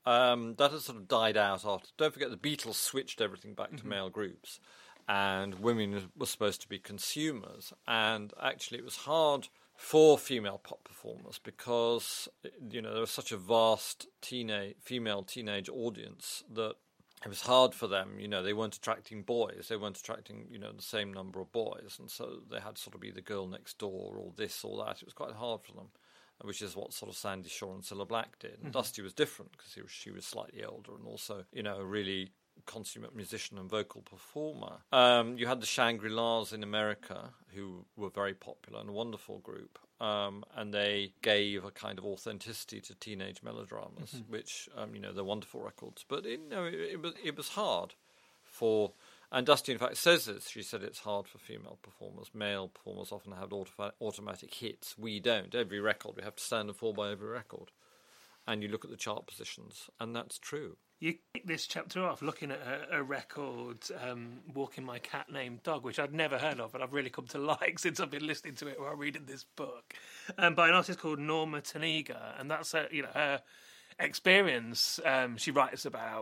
That has sort of died out after. Don't forget, the Beatles switched everything back to male groups, and women were supposed to be consumers, and actually it was hard for female pop performers because, there was such a vast female teenage audience that it was hard for them. They weren't attracting boys. They weren't attracting, the same number of boys. And so they had to sort of be the girl next door or this or that. It was quite hard for them, which is what sort of Sandy Shaw and Cilla Black did. And Dusty was different because she was slightly older and also, a really consummate musician and vocal performer. You had the Shangri-Las in America, who were very popular and a wonderful group, and they gave a kind of authenticity to teenage melodramas, which they're wonderful records. But it was hard for, and Dusty in fact says this. She said it's hard for female performers. Male performers often have automatic hits. We don't. Every record we have to stand and fall by every record. And you look at the chart positions, and that's true. You kick this chapter off looking at a record, Walking My Cat Named Dog, which I'd never heard of, but I've really come to like since I've been listening to it while reading this book, by an artist called Norma Tanega, and that's her experience. She talks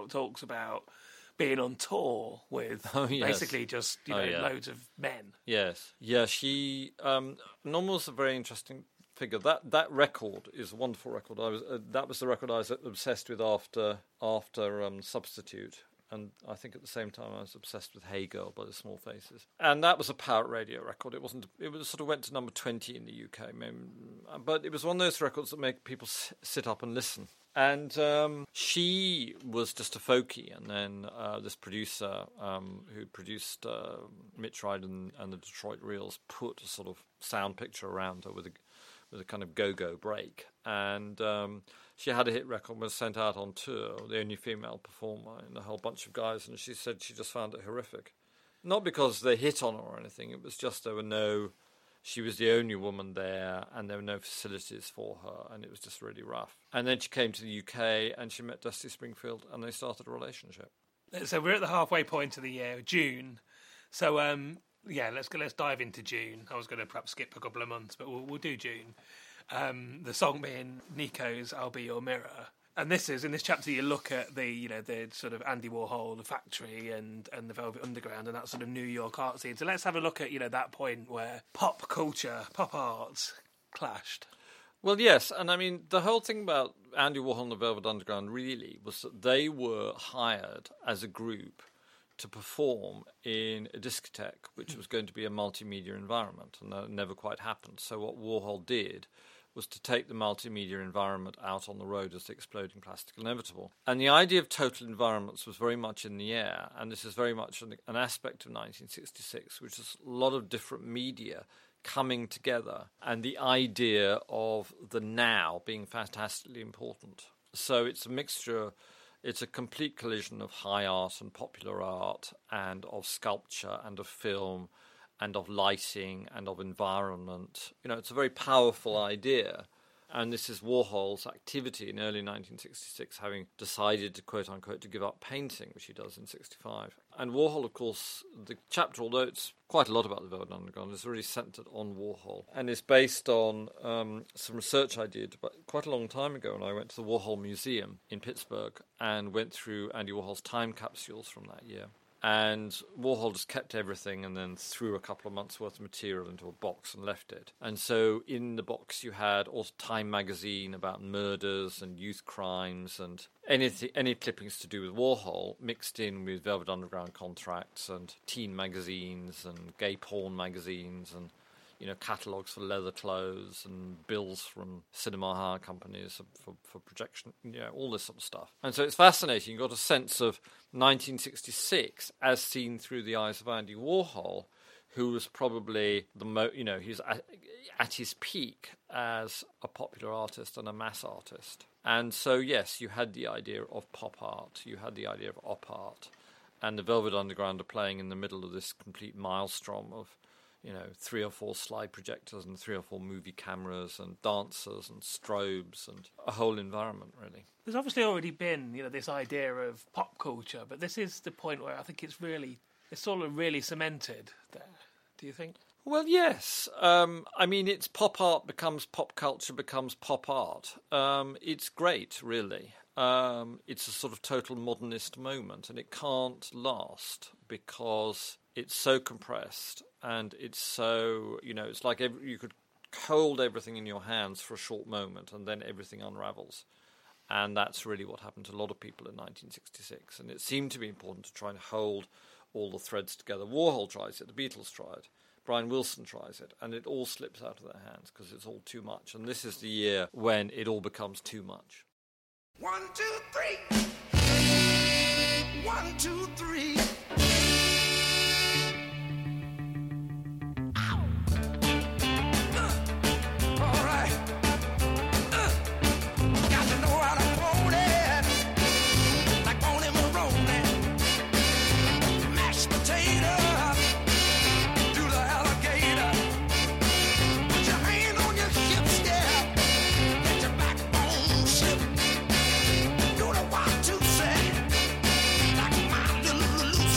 about being on tour with basically just loads of men. Yes, yeah. She Norma's a very interesting figure. That record is a wonderful record. That was the record I was obsessed with after Substitute, And I think at the same time I was obsessed with Hey Girl by the Small Faces. And that was a Pirate Radio record. It sort of went to number 20 in the UK. But it was one of those records that make people sit up and listen. And she was just a folkie, and then this producer who produced Mitch Ryden and the Detroit Reels put a sort of sound picture around her with a kind of go-go break. And she had a hit record and was sent out on tour, the only female performer in a whole bunch of guys, and she said she just found it horrific. Not because they hit on her or anything, it was just she was the only woman there, and there were no facilities for her, and it was just really rough. And then she came to the UK, and she met Dusty Springfield, and they started a relationship. So we're at the halfway point of the year, June. So let's dive into June. I was going to perhaps skip a couple of months, but we'll do June. The song being Nico's "I'll Be Your Mirror." And in this chapter you look at the sort of Andy Warhol, the Factory, and the Velvet Underground, and that sort of New York art scene. So let's have a look at that point where pop culture, pop art clashed. Well, yes, and I mean the whole thing about Andy Warhol and the Velvet Underground really was that they were hired as a group to perform in a discotheque, which was going to be a multimedia environment, and that never quite happened. So what Warhol did was to take the multimedia environment out on the road as the exploding plastic inevitable. And the idea of total environments was very much in the air, and this is very much an aspect of 1966, which is a lot of different media coming together, and the idea of the now being fantastically important. So it's a mixture, it's a complete collision of high art and popular art, and of sculpture and of film, and of lighting and of environment. It's a very powerful idea. And this is Warhol's activity in early 1966, having decided to, quote-unquote, to give up painting, which he does in 65. And Warhol, of course, the chapter, although it's quite a lot about the Velvet Underground, is really centred on Warhol and is based on some research I did quite a long time ago when I went to the Warhol Museum in Pittsburgh and went through Andy Warhol's time capsules from that year. And Warhol just kept everything and then threw a couple of months' worth of material into a box and left it. And so in the box you had also Time magazine about murders and youth crimes and any clippings to do with Warhol mixed in with Velvet Underground contracts and teen magazines and gay porn magazines and catalogues for leather clothes and bills from cinema hire companies for projection, all this sort of stuff. And so it's fascinating. You got a sense of 1966 as seen through the eyes of Andy Warhol, who was probably he's at his peak as a popular artist and a mass artist. And so, yes, you had the idea of pop art, you had the idea of op art, and the Velvet Underground are playing in the middle of this complete maelstrom of 3 or 4 slide projectors and 3 or 4 movie cameras and dancers and strobes and a whole environment, really. There's obviously already been, this idea of pop culture, but this is the point where I think it's sort of really cemented there. Do you think? Well, yes. It's pop art becomes pop culture becomes pop art. It's great, really. It's a sort of total modernist moment, and it can't last because it's so compressed and it's so, it's like you could hold everything in your hands for a short moment and then everything unravels. And that's really what happened to a lot of people in 1966. And it seemed to be important to try and hold all the threads together. Warhol tries it, the Beatles try it, Brian Wilson tries it, and it all slips out of their hands because it's all too much. And this is the year when it all becomes too much. 1, 2, 3. 1, 2, 3. Loose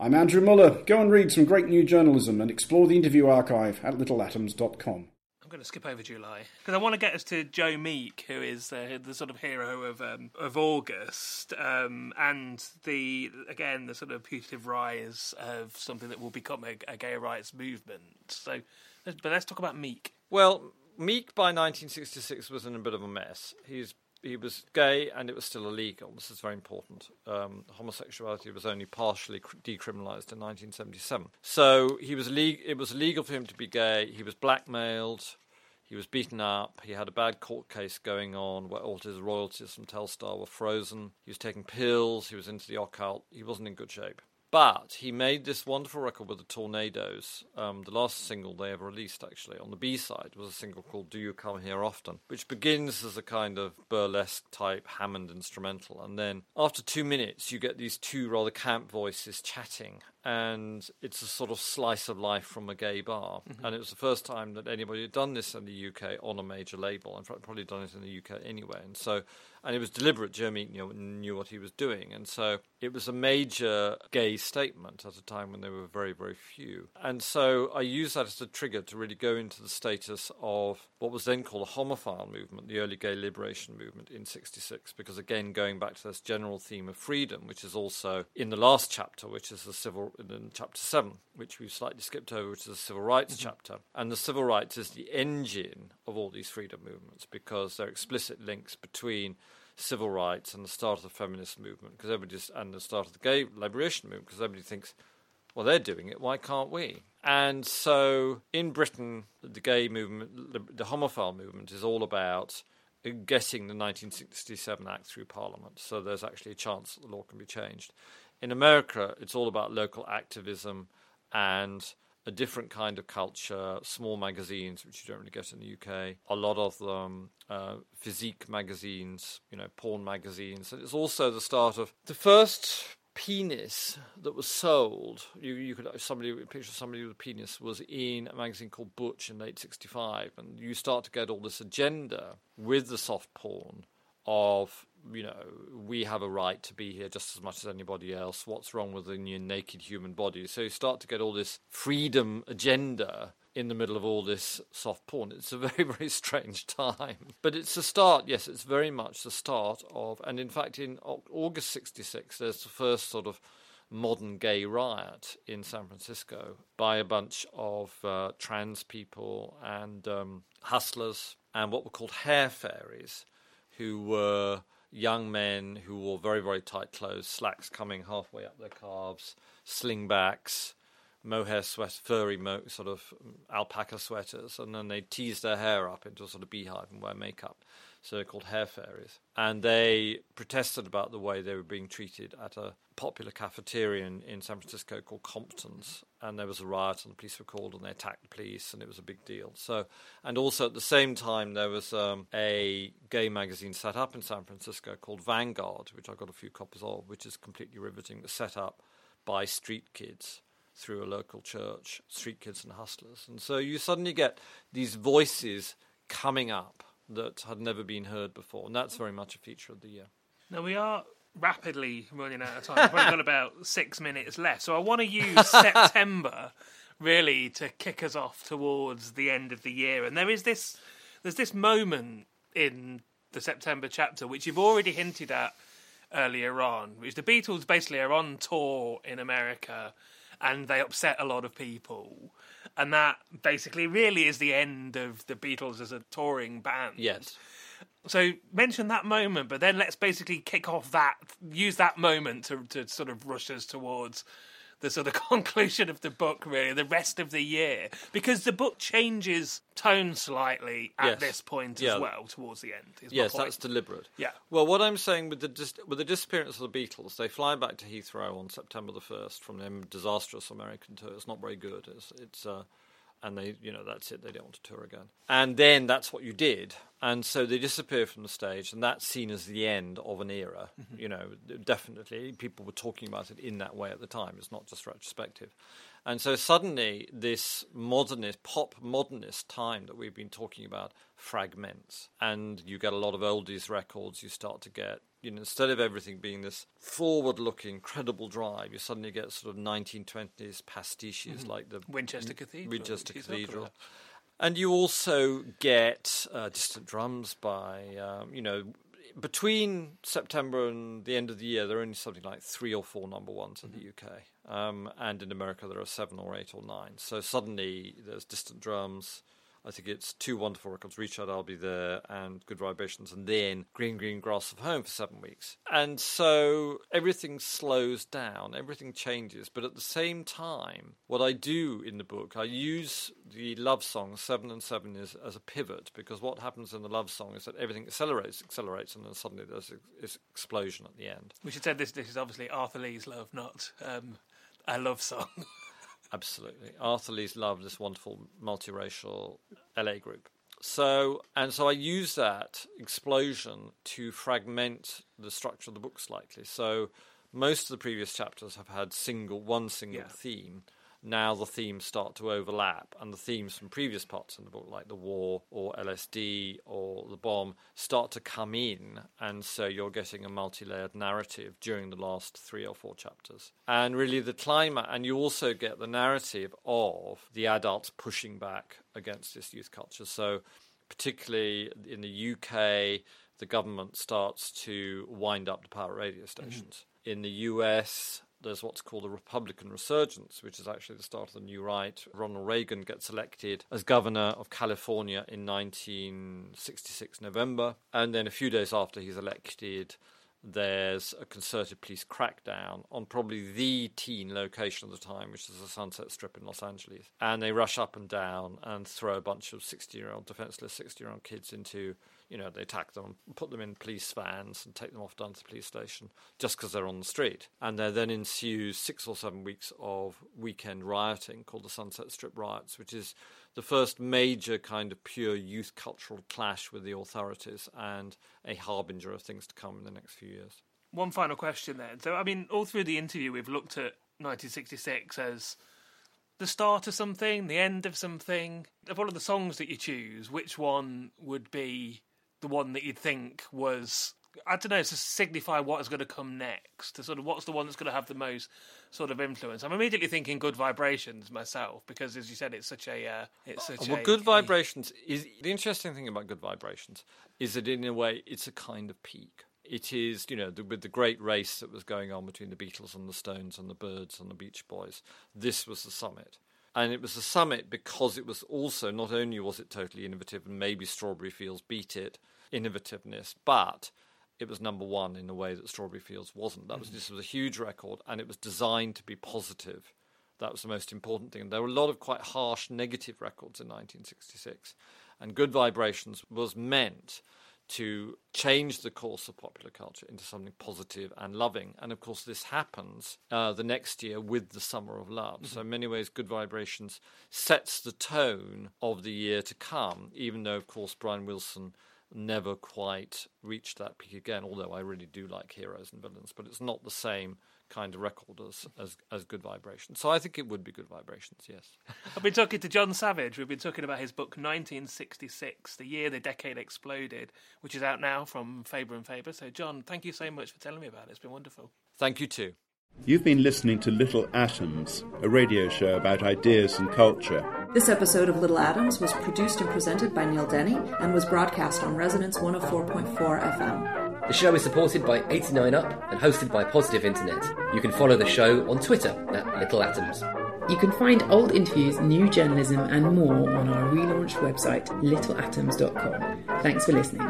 I'm Andrew Muller. Go and read some great new journalism and explore the interview archive at littleatoms.com. I'm going to skip over July because I want to get us to Joe Meek, who is the sort of hero of August, and the sort of putative rise of something that will become a gay rights movement. So, but let's talk about Meek. Well, Meek by 1966 was in a bit of a mess. He was gay and it was still illegal. This is very important. Homosexuality was only partially decriminalised in 1977. So it was illegal for him to be gay. He was blackmailed. He was beaten up. He had a bad court case going on where all his royalties from Telstar were frozen. He was taking pills. He was into the occult. He wasn't in good shape. But he made this wonderful record with the Tornadoes. The last single they ever released, actually, on the B-side, was a single called Do You Come Here Often, which begins as a kind of burlesque-type Hammond instrumental. And then after 2 minutes, you get these two rather camp voices chatting. And it's a sort of slice of life from a gay bar. Mm-hmm. And it was the first time that anybody had done this in the UK on a major label. In fact, probably done it in the UK anyway. And it was deliberate. Joe Meek knew what he was doing. And so it was a major gay statement at a time when there were very, very few. And so I used that as a trigger to really go into the status of what was then called a homophile movement, the early gay liberation movement in 66. Because again, going back to this general theme of freedom, which is also in the last chapter, which is in chapter 7, which we've slightly skipped over, which is the civil rights chapter. And the civil rights is the engine of all these freedom movements because there are explicit links between civil rights and the start of the feminist movement and the start of the gay liberation movement, because everybody thinks, well, they're doing it, why can't we? And so in Britain, the gay movement, the homophile movement is all about getting the 1967 Act through Parliament. So there's actually a chance that the law can be changed. In America, it's all about local activism and a different kind of culture, small magazines, which you don't really get in the UK, a lot of them, physique magazines, porn magazines. And it's also the start of the first penis that was sold. You could picture somebody with a penis was in a magazine called Butch in late 65. And you start to get all this agenda with the soft porn of, we have a right to be here just as much as anybody else. What's wrong with your naked human body? So you start to get all this freedom agenda in the middle of all this soft porn. It's a very, very strange time. But it's the start, yes, it's very much the start of, and in fact in August 66, there's the first sort of modern gay riot in San Francisco by a bunch of trans people and hustlers and what were called hair fairies, who were young men who wore very, very tight clothes, slacks coming halfway up their calves, slingbacks, mohair sweat, furry sort of alpaca sweaters, and then they tease their hair up into a sort of beehive and wear makeup. So they're called hair fairies. And they protested about the way they were being treated at a popular cafeteria in San Francisco called Compton's. And there was a riot and the police were called and they attacked the police and it was a big deal. So, and also at the same time there was a gay magazine set up in San Francisco called Vanguard, which I got a few copies of, which is completely riveting. It's set up by street kids through a local church, street kids and hustlers. And so you suddenly get these voices coming up that had never been heard before, and that's very much a feature of the year. Now, we are rapidly running out of time. We've only got about 6 minutes left, so I want to use September, really, to kick us off towards the end of the year. And there's this moment in the September chapter, which you've already hinted at earlier on, which the Beatles basically are on tour in America, and they upset a lot of people. And that basically really is the end of the Beatles as a touring band. Yes. So mention that moment, but then let's basically kick off use that moment to sort of rush us towards the sort of conclusion of the book, really, the rest of the year. Because the book changes tone slightly at this point as well, towards the end. Yes, that's deliberate. Yeah. Well, what I'm saying with the disappearance of the Beatles, they fly back to Heathrow on September the 1st from their disastrous American tour. It's not very good. And they, that's it. They don't want to tour again. And then that's what you did. And so they disappear from the stage, and that's seen as the end of an era. Mm-hmm. Definitely. People were talking about it in that way at the time. It's not just retrospective. And so suddenly this pop modernist time that we've been talking about fragments. And you get a lot of oldies records. You start to get, instead of everything being this forward-looking, credible drive, you suddenly get sort of 1920s pastiches like the Winchester Cathedral. And you also get distant drums by, between September and the end of the year, there are only something like 3 or 4 number ones in the UK. And in America, there are 7 or 8 or 9. So suddenly there's distant drums. I think it's 2 wonderful records, Reach Out, I'll Be There, and Good Vibrations, and then Green, Green Grass of Home for 7 weeks. And so everything slows down, everything changes. But at the same time, what I do in the book, I use the love song 7 and 7 as a pivot, because what happens in the love song is that everything accelerates, and then suddenly there's this explosion at the end. We should say this is obviously Arthur Lee's Love, not a love song. Absolutely. Arthur Lee's Love, this wonderful multiracial LA group. So I use that explosion to fragment the structure of the book slightly. So most of the previous chapters have had one single theme. Now the themes start to overlap, and the themes from previous parts in the book, like the war or LSD or the bomb, start to come in, and so you're getting a multi-layered narrative during the last 3 or 4 chapters. And really the climax, and you also get the narrative of the adults pushing back against this youth culture. So particularly in the UK, the government starts to wind up the pirate radio stations. In the US, there's what's called a Republican resurgence, which is actually the start of the new right. Ronald Reagan gets elected as governor of California in 1966 November. And then a few days after he's elected, there's a concerted police crackdown on probably the teen location of the time, which is the Sunset Strip in Los Angeles. And they rush up and down and throw a bunch of defenseless 60-year-old kids into, they attack them, put them in police vans and take them off down to the police station just because they're on the street. And there then ensues 6 or 7 weeks of weekend rioting called the Sunset Strip riots, which is the first major kind of pure youth cultural clash with the authorities and a harbinger of things to come in the next few years. One final question then. So, all through the interview, we've looked at 1966 as the start of something, the end of something. Of all of the songs that you choose, which one would be the one that you'd think was, to signify what is going to come next, to sort of what's the one that's going to have the most sort of influence? I'm immediately thinking Good Vibrations myself, because as you said, it's such a... Good Vibrations is... The interesting thing about Good Vibrations is that in a way it's a kind of peak. It is, with the great race that was going on between the Beatles and the Stones and the Byrds and the Beach Boys, this was the summit. And it was the summit because it was also, not only was it totally innovative, and maybe Strawberry Fields beat it, innovativeness, but it was number one in a way that Strawberry Fields wasn't. This was a huge record, and it was designed to be positive. That was the most important thing. And there were a lot of quite harsh negative records in 1966. And Good Vibrations was meant to change the course of popular culture into something positive and loving. And of course, this happens the next year with the Summer of Love. So in many ways, Good Vibrations sets the tone of the year to come, even though, of course, Brian Wilson never quite reached that peak again, although I really do like Heroes and Villains, but it's not the same kind of record as Good Vibrations. So I think it would be Good Vibrations, yes. I've been talking to John Savage. We've been talking about his book 1966, The Year the Decade Exploded, which is out now from Faber and Faber. So John, thank you so much for telling me about it. It's been wonderful. Thank you too. You've been listening to Little Atoms, a radio show about ideas and culture. This episode of Little Atoms was produced and presented by Neil Denny and was broadcast on Resonance 104.4 FM. The show is supported by 89UP and hosted by Positive Internet. You can follow the show on Twitter at Little Atoms. You can find old interviews, new journalism and more on our relaunched website, littleatoms.com. Thanks for listening.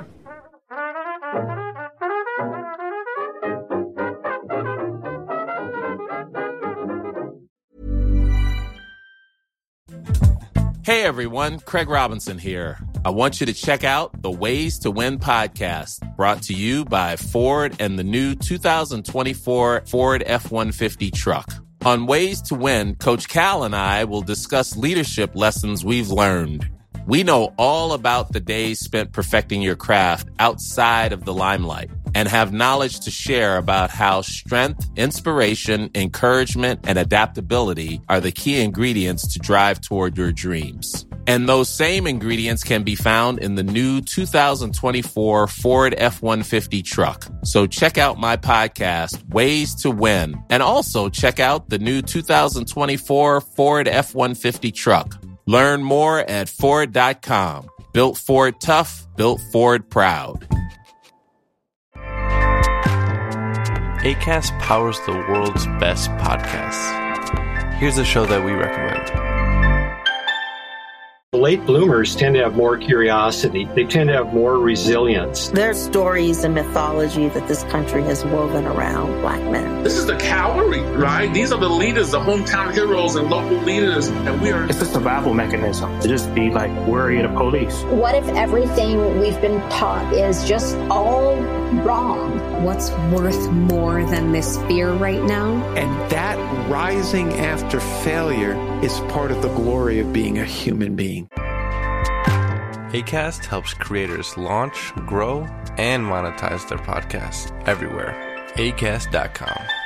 Hey everyone, Craig Robinson here. I want you to check out the Ways to Win podcast, brought to you by Ford and the new 2024 Ford F-150 truck. On Ways to Win, Coach Cal and I will discuss leadership lessons we've learned. We know all about the days spent perfecting your craft outside of the limelight. and have knowledge to share about how strength, inspiration, encouragement, and adaptability are the key ingredients to drive toward your dreams. And those same ingredients can be found in the new 2024 Ford F-150 truck. So check out my podcast, Ways to Win, and also check out the new 2024 Ford F-150 truck. Learn more at Ford.com. Built Ford tough, built Ford proud. Acast powers the world's best podcasts. Here's a show that we recommend. Late bloomers tend to have more curiosity. They tend to have more resilience. There's stories and mythology that this country has woven around black men. This is the cavalry, right? These are the leaders, the hometown heroes and local leaders. And we are... It's a survival mechanism to just be like worry of the police. What if everything we've been taught is just all wrong? What's worth more than this fear right now? And that rising after failure is part of the glory of being a human being. Acast helps creators launch, grow, and monetize their podcasts everywhere. Acast.com.